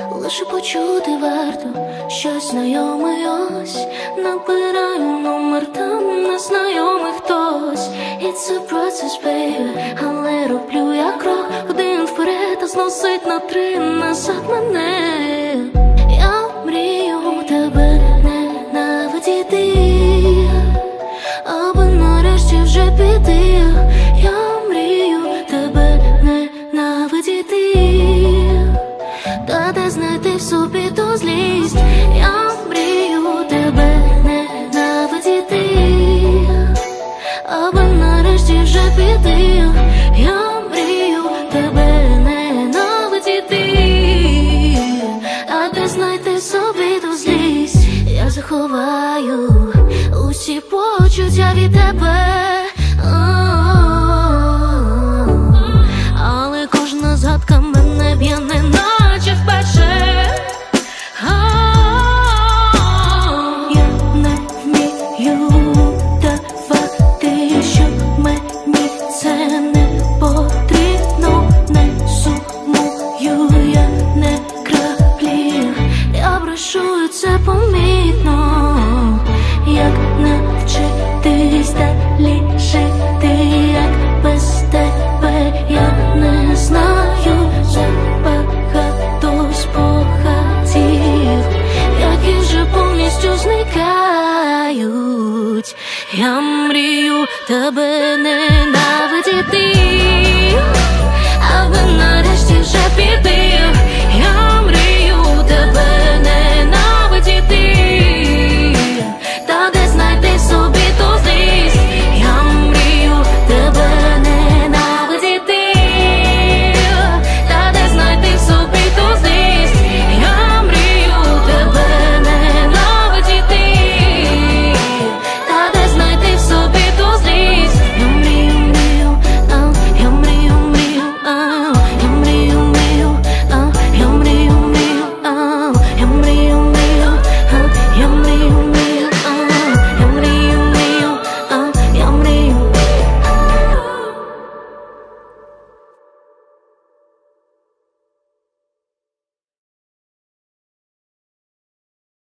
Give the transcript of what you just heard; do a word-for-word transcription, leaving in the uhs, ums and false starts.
лише почути варто щось знайоме ось. Набираю номер, там незнайомий хтось. It's a process, baby, але роблю я крок один вперед, а зносить на три назад мене. Я мрію тебе ненавидіти, аби нарешті вже піти. Я мрію тебе ненавидіти, та де знайти в собі ту злість. Я мрію тебе ненавидіти, аби нарешті вже піти. Я мрію тебе ненавидіти, а де знайти собі ту злість. Я заховаю усі почуття від тебе, але кожна згадка мене б'є, неначе вперше. Я не вмію давати, що мені це не потрібно. Не сумую я, не краплі, я брешу, і це помітно. Як навчитись далі жити, як без тебе я не знаю. Забагато спогадів, які вже повністю зникають. Я мрію тебе не